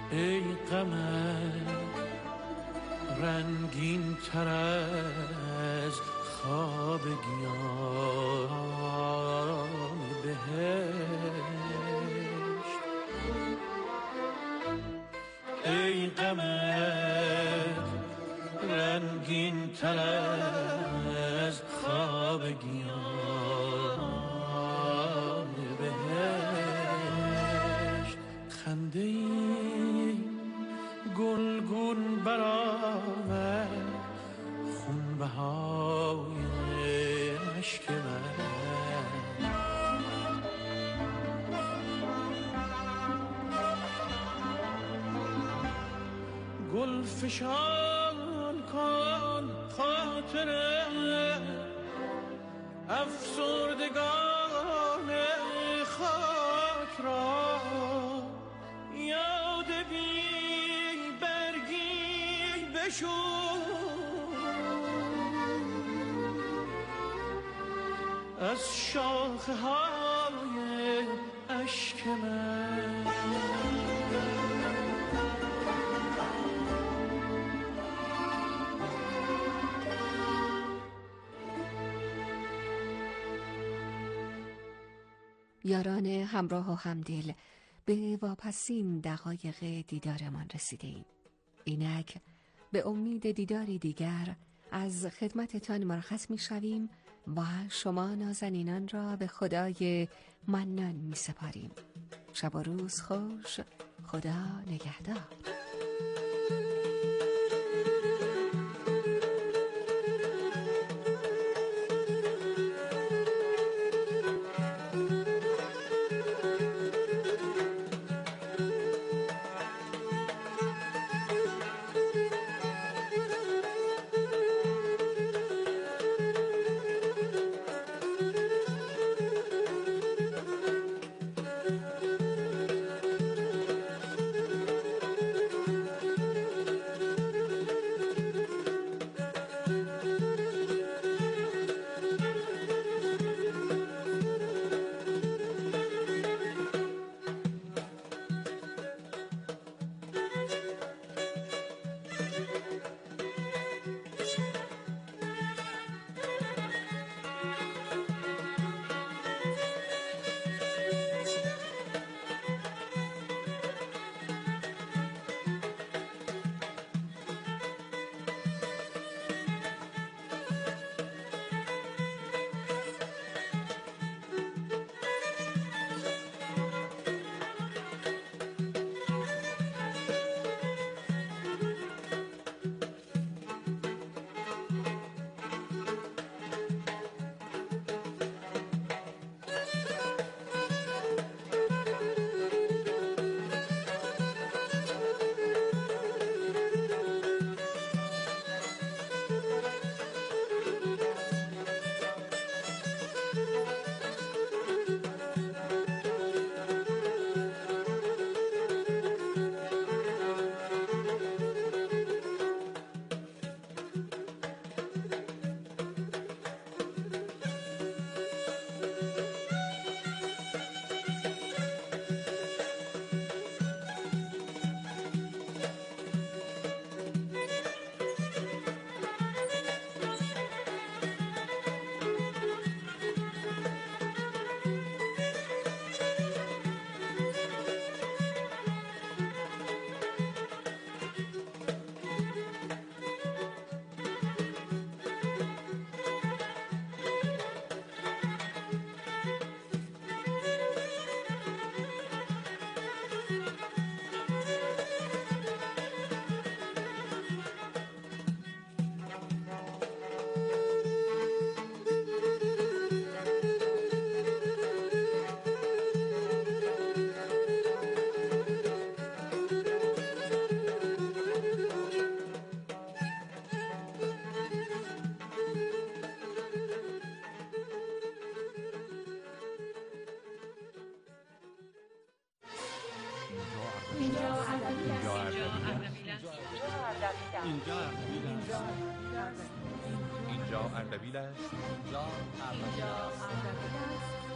ای قمر رنگین تر از خواب گیان بهشت، ای قمر رنگین تر از خواب گیان بهشت، خنده ای گلگون برآمد خونبهای عشق من، گل فشان کن خاطره افسردگان خاک را، یاد بی برگی بشو از شاخه های عشق من. یاران همراه و همدل، به واپسین دقایق دیدارمان رسیدیم. اینک به امید دیداری دیگر از خدمتتان مرخص می شویم و شما نازنینان را به خدای منان می سپاریم. شب و روز خوش، خدا نگهدار.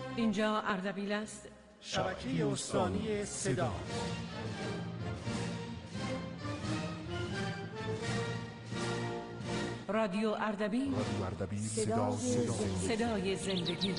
اینجا اردبیل است. شبکه استانی صدا. رادیو اردبیل، صدای زندگی.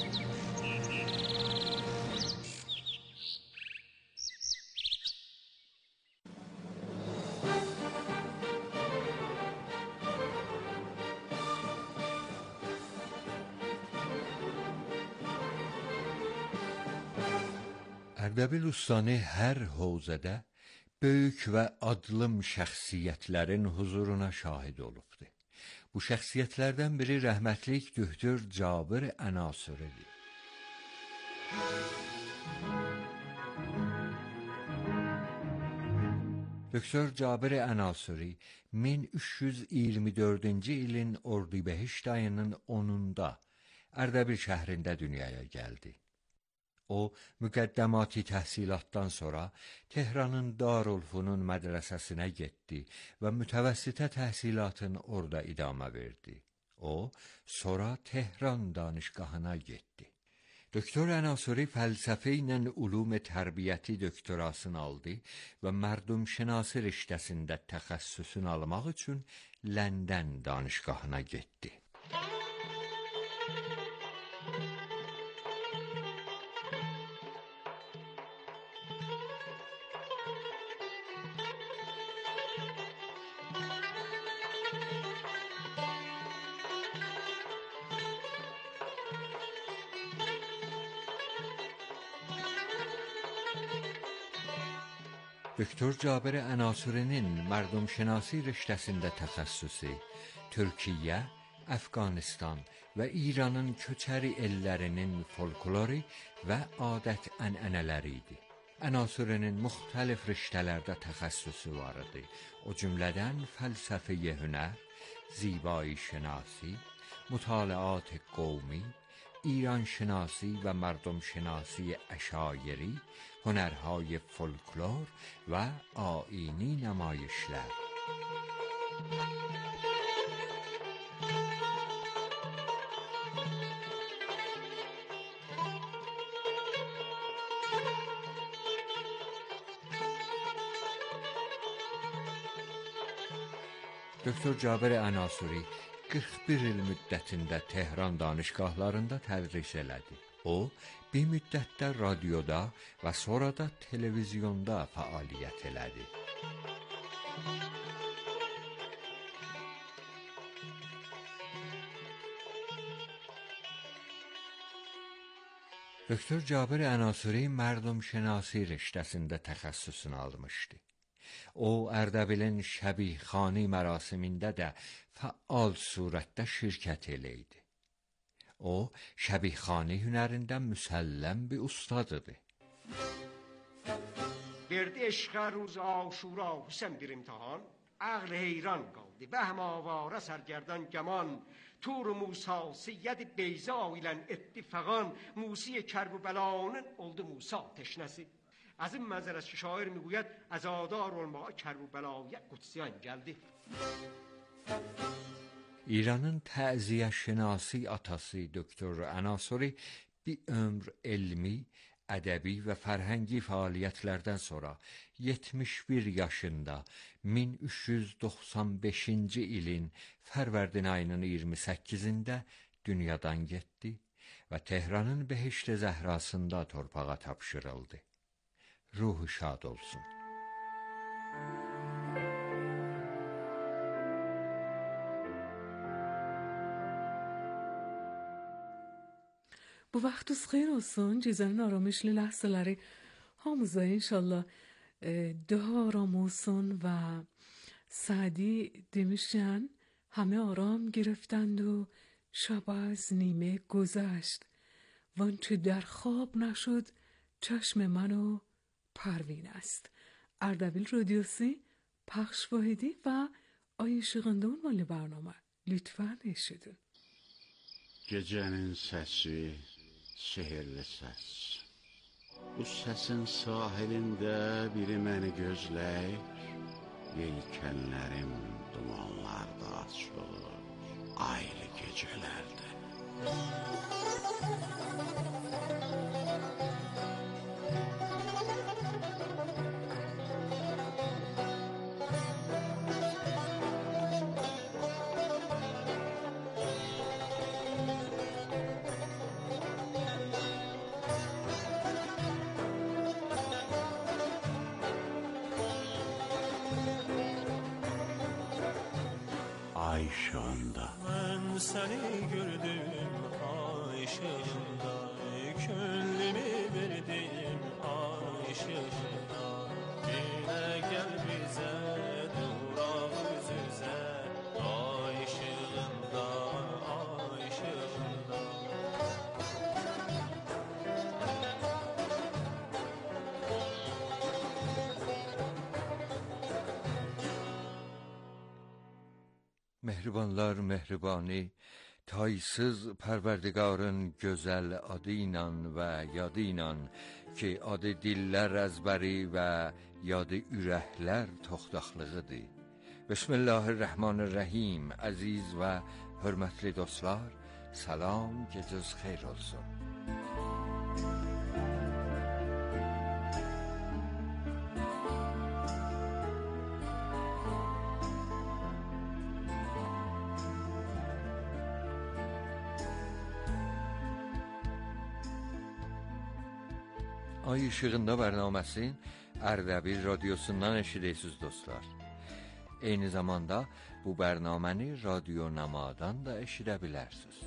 Ərdəbil Ustani hər hövzədə böyük və adlım şəxsiyyətlərin huzuruna şahid olubdur. Bu şəxsiyyətlərdən biri rəhmətlik Döktör Cabir Ənasuridir. Döktör Cabir Ənasuri 1324-cü ilin Ordubehişt ayının 10-da Ərdəbil şəhrində dünyaya gəldi. O, müqəddəmati təhsilatdan sonra Tehranın Darülfünun mədrəsəsinə getdi və mütəvəssitə təhsilatını orada idamə verdi. O, sonra Tehran danışqahına getdi. Döktör Ənasuri fəlsəfə ilə ulum tərbiyyəti doktorasını aldı və mərdumşünası riştəsində təxəssüsünü almaq üçün London danışqahına getdi. Döktör Cabir Ənasuri'nin mərdumşünasi riştəsində təxəssüsü Türkiyə, Əfqanistan və İranın köçəri ellərinin folkloru və adət-ənənələri idi. Ənasuri'nin müxtəlif riştələrdə təxəssüsü var idi. O cümlədən fəlsəfə-i hünər, zibai şinasi, mutalaat qovmi, ایران شناسی و مردم شناسی اشایری، هنرهای فولکلور و آیینی نمایشگر. Döktör Cabir Ənasuri 41 il müddətində Tehran danışqahlarında tədris elədi. O, bir müddətdə radioda və sonra da televizyonda fəaliyyət elədi. Döktör Cabir Ənasuri mərdumşünasi riştəsində təxəssüsünü almışdı. O, Ərdəbilin Şəbihxani mərasimində də fəal surətdə şirkət eləydi. O, Şəbihxani hünərində müsəlləm bir ustadıdır. Verdi eşqə روز عاشورا حسن bir imtihan, عقل حیران qaldı, bəhm avara sərgərdan gəman, tur Musa Seyyid Beyza ilə etdi fəğan, Musi Kərbəlanın oldu Musa teşnəsi. از این منظر است که شاعر میگوید عزادار الماء کربلای قدسیان geldi. İranın təziyyəşünasi atası Döktör Ənasuri bir ömr elmi, ədəbi və fərhəngi fəaliyyətlərdən sonra 71 yaşında 1395-ci ilin Fərvərdin ayının 28-də dünyadan getdi və Tehranın Behişt Zəhrasında torpağa tapşırıldı. Ruhu şad olsun. Bu vaxtınız xeyir olsun. Cizənin aramışlı ləhsələri hamıza inşallah daha aram olsun و سعدی demişken همه آرام گرفتند و شب از نیمه گذشت وانچه در خواب نشد چشم منو پروین است. اردبیل رادیوسی پخش واحدی و Ayşe Qındavun mali برنامه. Lütfen eşidin. Gecenin sesi, sehirli ses. Bu sesin sahilinde biri məni gözləyir. Yelkenlerim dumanlarda açılır, aylı gecelerde. ışığında. Ben seni gördüm ay ışığında, gönlümü verdim ay ışığında. Yine gel bize duraq yüz yüze, ay ışığında, ay ışığında. Mehribanlar mehribani, taysız Pərverdigarın gözəl adı ilə və yadı ilə ki, adı dillər əzbəri və yadı ürəklər toxdaqlığıdır. Bismillahirrahmanirrahim. Əziz və hörmətli dostlar, salam, gecəniz xeyir olsun. Ay ışığında bərnaməsin Ərdəbil radiosundan eşidirsiniz dostlar. Eyni zamanda bu bərnaməni Radio Namadan da eşidə bilərsiniz.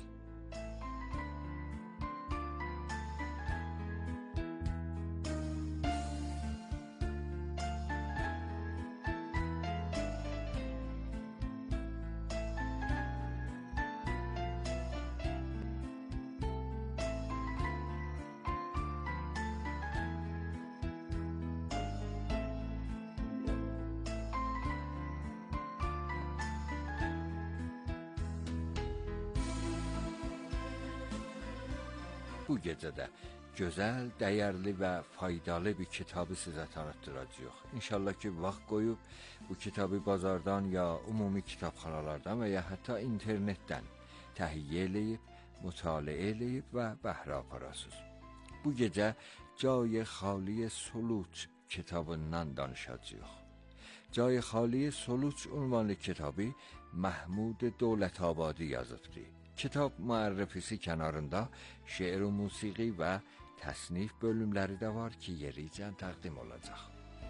Bu gecədə gözəl, dəyərli və faydalı bir kitabı sizə tanıtdıracağıq. İnşallah ki, vaxt qoyub bu kitabı bazardan ya ümumi kitabxanalardan və ya hətta internetdən təhiyyə eləyib, mütaliə eləyib və bəhrə aparasınız. Bu gecə Cay Xaliye Suluç kitabından danışacağıq. Cay Xaliye Suluç ünvanlı kitabı Mahmud Dövlətabadi yazıbdır. Kitab müərrifisi kənarında şeir və musiqi və təsnif bölümləri də var ki, yericə təqdim olacaq.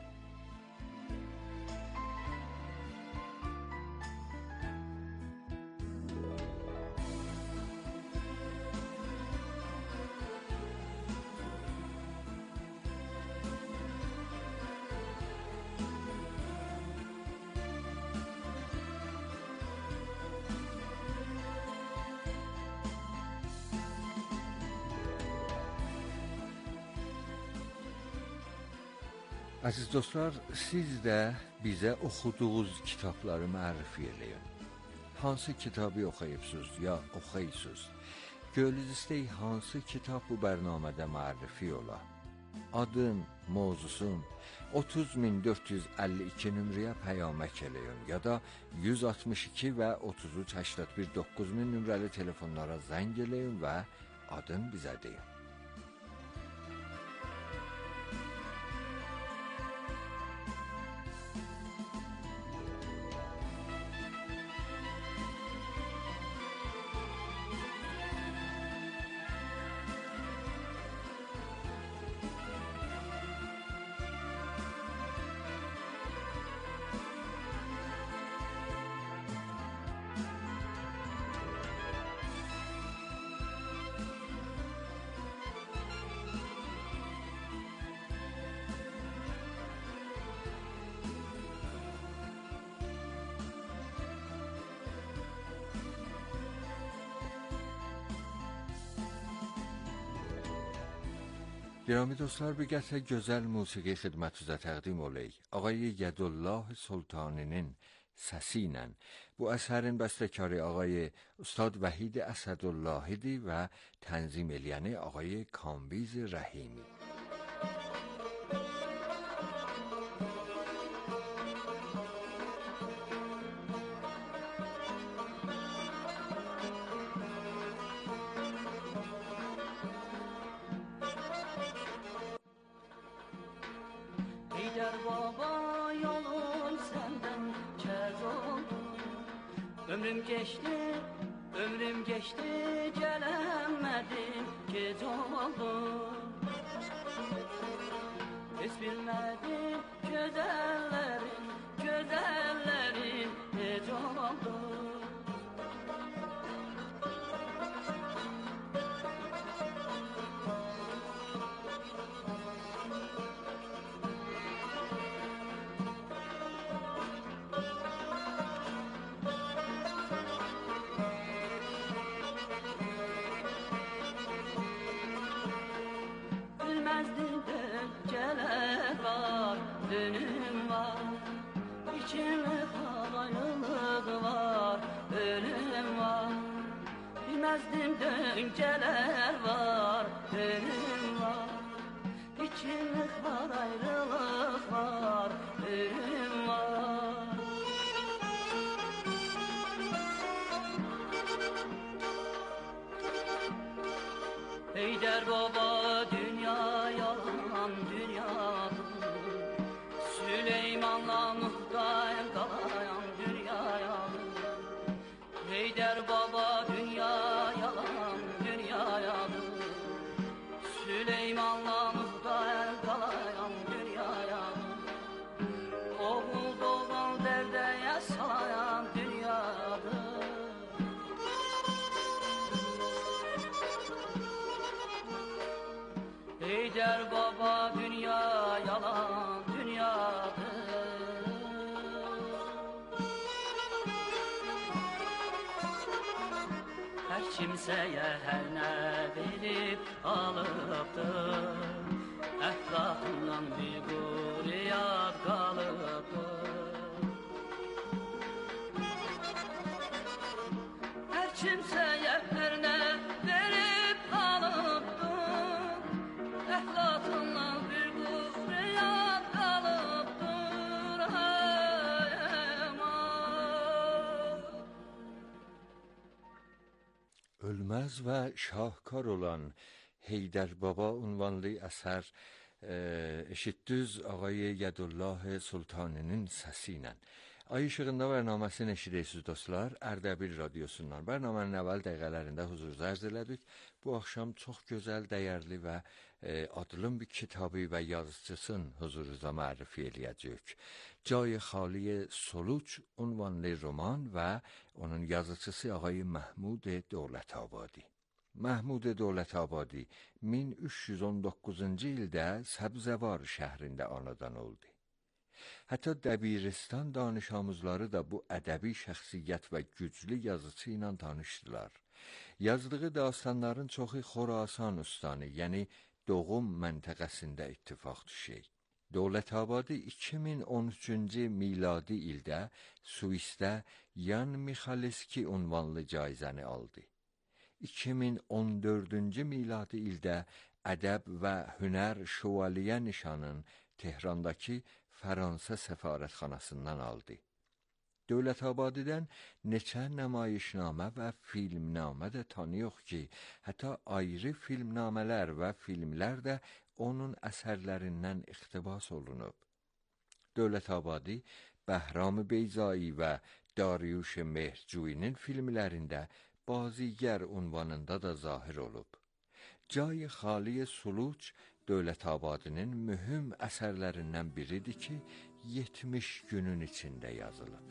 Əziz dostlar, siz də bizə oxuduğunuz kitabları mərifə eləyin. Hansı kitabı oxuyubsuz ya oxuyursunuz? Gönlünüz istəyir hansı kitab bu bərnamədə mərifə ola? Adın, mövzusun 30452 nömrəyə peyğamək eləyin ya da 162 və 33 81 9000 nömrəli telefonlara zəng eləyin və adın bizə deyin. گرامی دوستlar, bir qəsə gözəl musiqi xidmətinizə təqdim oleyik. Ağay Yədullah Sultaninin səsi ilə bu əsərin bəstəkarı ağay Ustad Vəhid Əsədullahidir və tənzim eləyəni ağay Kambiz Rəhimi. Eder baba yolun senden kez oldu. Ömrüm geçti gelemedim, gec oldu. Hiç bilmedim güzellerin, hiç oldu. Çirkinlik var, ayrılık var, ölüm var. Heydər baba dünya yalan dünyadır, Süleymanla Nuh'dan qalayan dünyayadır. Heydər baba dünya yalan dünyayadır, Süleymanla Nuh'dan qalayan dünyayadır. Oğul doğan dərdəyə salayan dünyadır. Heydər baba dünya yalan dünyadır. Hər kimsəyə hər nə verib alıbdır, ətrafından bir quriyat qalıbdır. Hər kimsəyə hər nə verib alıbdır, əhlakından bir qufriyat qalıbdır. Ölmez ve şahkar olan Heydər Baba unvanlı eser eşitdiniz Ağay Yədullah Sultani'nin səsiyle. Ay işığında bərnaməsini eşidirsiniz dostlar. Ərdəbil radiosundan. Bərnamənin əvvəl dəqiqələrində huzurunuza ərz elədik. Bu axşam çox gözəl, dəyərli və adlım bir kitabı və yazıcısının huzurunuza mərrifi eləyəcək. Cay Xali Suluç unvanlı roman və onun yazıcısı Ağay Mahmud Dövlətabadi. Mahmud Dövlətabadi 1319-cu ildə Səbzəvar şəhrində anadan oldu. Hətta dəbiristan danış amuzları da bu ədəbi şəxsiyyət və güclü yazıcı ilə tanışdılar. Yazdığı dastanların çoxu Xorasan ustanı, yəni doğum məntəqəsində ittifaq düşür. Dövlətabadi 2013-cü miladi ildə Suisdə Yan Mixalevski unvanlı caizəni aldı. 2014-cü miladi ildə ədəb və hünər şövalye nişanın Tehrandakı Fransa səfarətxanasından aldı. Dövlətabadidən neçə nəmayişnamə və filmnamə də tanıyıq ki, hətta ayrı filmnamələr və filmlər də onun əsərlərindən iqtibas olunub. Dövlətabadi Bəhram Beyzai və Dariuş Mehcuyinin filmlərində bazigər unvanında da zahir olub. Cay Xali Suluç Dövlətabadinin mühüm əsərlərindən biridir ki, 70 günün içində yazılıb.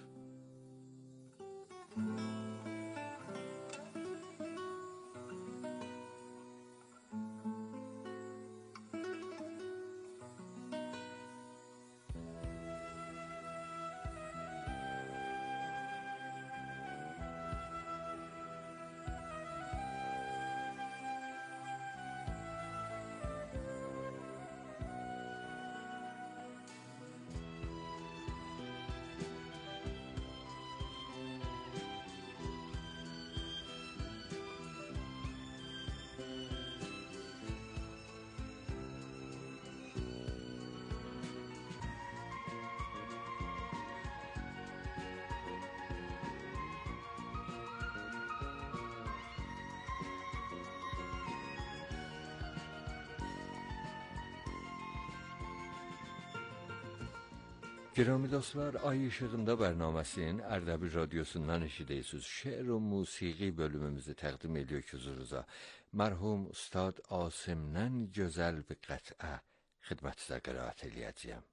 Girəmi dostlar, Ay İşığında bərnaməsinin Ərdəbil radiosundan eşidirsiniz. Şeir və musiqi bölümümüzü təqdim ediyor ki huzurunuza. Mərhum Ustad Asimdən gözəl bir qət'ə xidmətinizə qiraət eləyəcəyəm.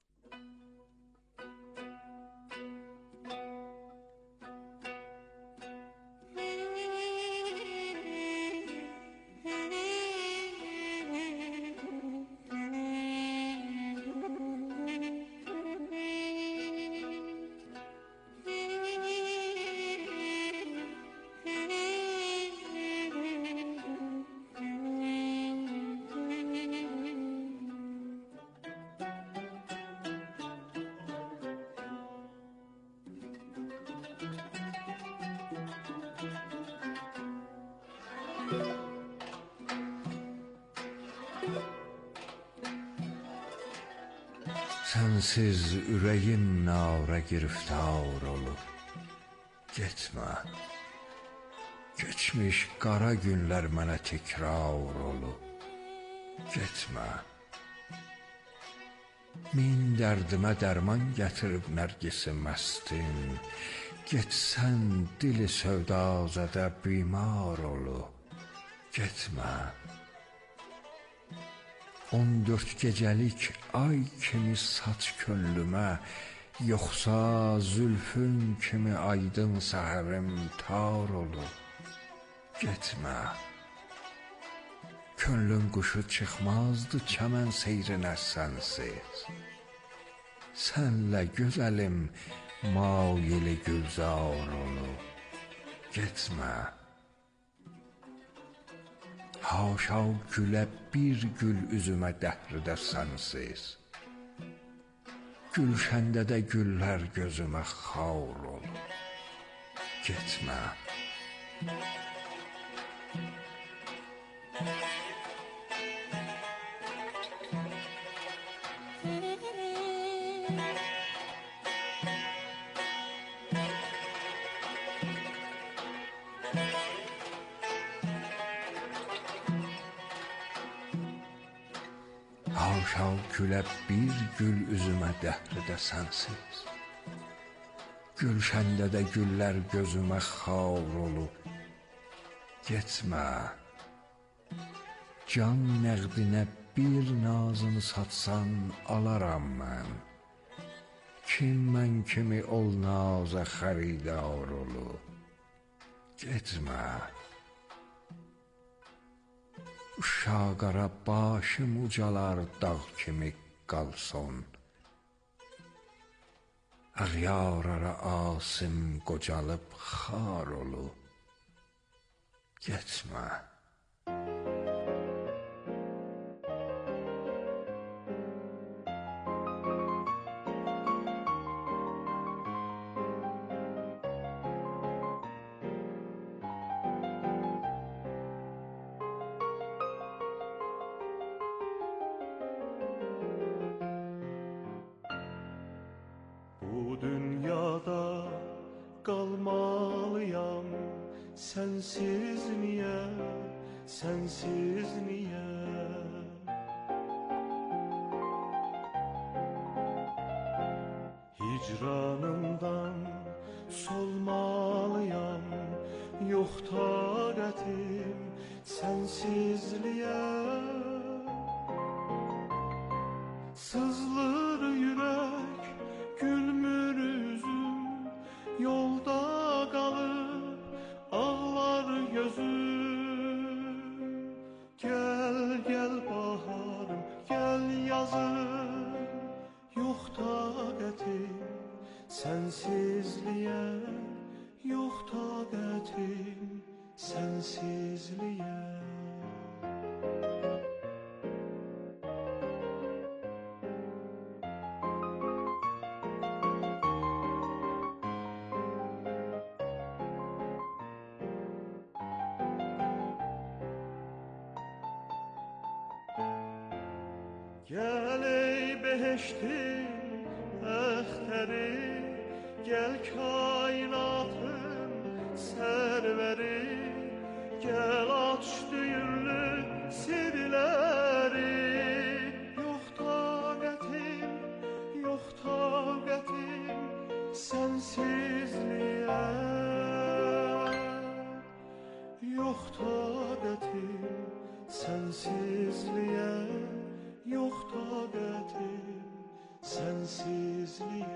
Sensiz ürəyim nara giriftar olub. Getmə. Keçmiş qara günlər mənə təkrar olub. Getmə. Min dərdimə dərman gətirib nərgisi məstin. Getsən dili sövdazədə bimar olub. Getmə. 14 gecəlik ay kimi saç könlümə, yoxsa zülfün kimi aydın səhərim tar olub. Getmə. Könlün quşu çıxmazdı çəmən seyrinə sənsiz. Sənlə gözəlim mayili gülzar olub. Getmə. Haşa gülə bir gül üzümə dəhrdə sənsiz. Gülşəndə də güllər gözümə xar olub. Getmə. Haşa gülə bir gül üzümə dəhrdə sənsiz. Gülşəndə də güllər gözümə xar olub. Getmə. Can nəğdinə bir nazını satsan alaram mən. Kim mən kimi ol naza xəridar olub. Getmə. Uşaqara başım ucalar dağ kimi qalson. Əğyarara asim qocalıb xar olub. Getmə. Bu dünyada qalmalıyam, sensiz niyə, sensiz niyə? Hicranımdan solmalıyam, yox taqətim sensizliyə. Sızlır yürək, gülmür üzüm, yolda qalıb ağlar gözüm. Gəl, gəl baharım, gəl yazım, yox taqətim sensizliyə, yox taqətim sensizliyə. Gəl ey behiştin əxtəri, gəl kainatın sərvəri, gəl aç düyünlü sirləri. Yox taqətim, yox taqətim sensizliyə, yox taqətim sensizliyə, yox taqətim sensizliyə.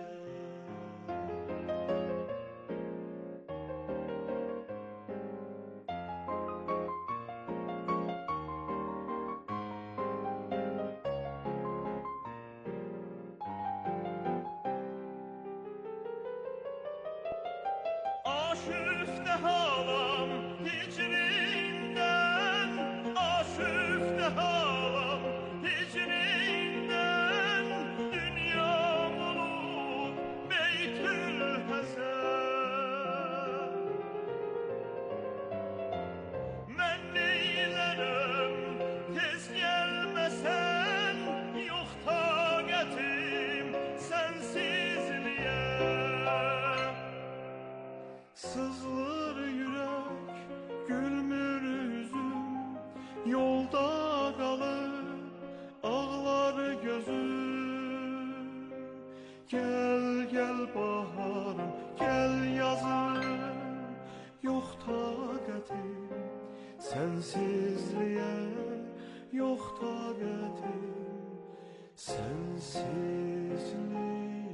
Aşüfte halam hicrinden, aşüfte halam hicrinden, dünya olup Gel gel baharım, gel yazım, yok taqətim sensizliğe, yok taqətim sensizliğe.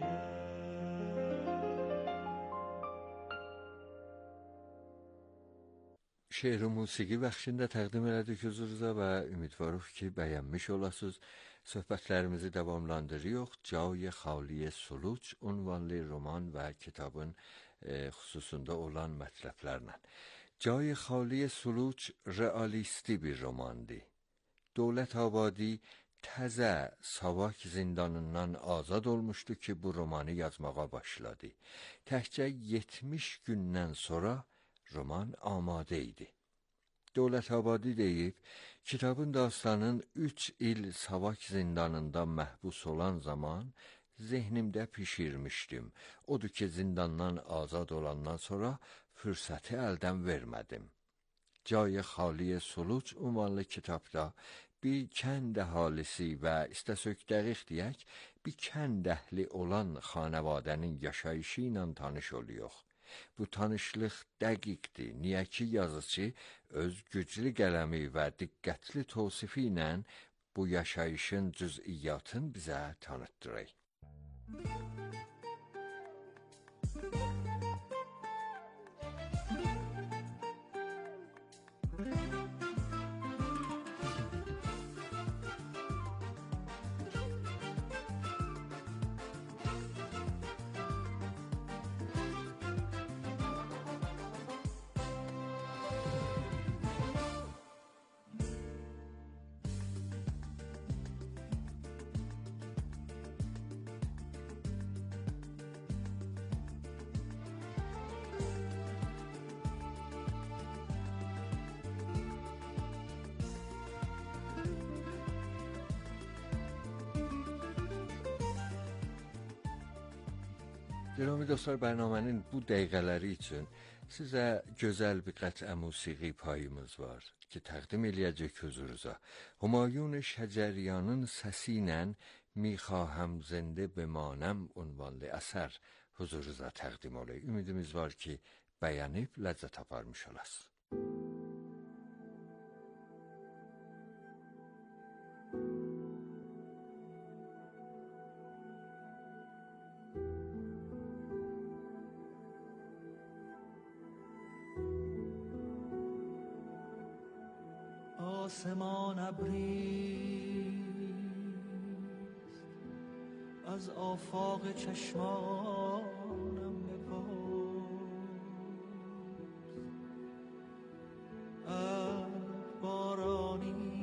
شعر و موسیقی bəxşində təqdim elədik huzurunuza və ümidvarıq ki, bəyənmiş olasınız. Söhbətlərimizi davamlandırıyor. Cay Xali Suluç ünvanlı roman və kitabın xüsusunda olan mətləblərlə. Cay Xali Suluç realisti bir romandı. Dövlətəbadi təzə Savak zindanından azad olmuşdu ki, bu romanı yazmağa başladı. Təkcə 70 gündən sonra roman amadə idi. Dövlətəbadi deyib, kitabın dastanının 3 il Savak zindanında məhbus olan zaman zehnimdə pişirmişdim. Odur ki, zindandan azad olandan sonra fürsəti əldən vermədim. Cay Xali Suluç ünvanlı kitabda bir kənd əhalisi və istəsək dəqiq deyək, bir kənd əhli olan xanavadənin yaşayışı ilə tanış oluyor. Bu tanışlıq dəqiqdir. Niyə ki, yazıcı öz güclü qələmi və diqqətli tavsifi ilə bu yaşayışın cüz'iyyatını bizə tanıtdırır. Gələmi dostlar, bərnamənin bu dəqiqələri üçün sizə gözəl bir qətrə musiqi payımız var ki, təqdim eləyəcək huzurunuza. Humayun Şəcəriyanın səsi ilə "Mixahəm zində bemanəm" ünvanlı əsər huzurunuza təqdim olur. Ümidimiz var ki, bəyənib ləzzət aparmış olasınız. آسمان ابریست از آفاق چشمان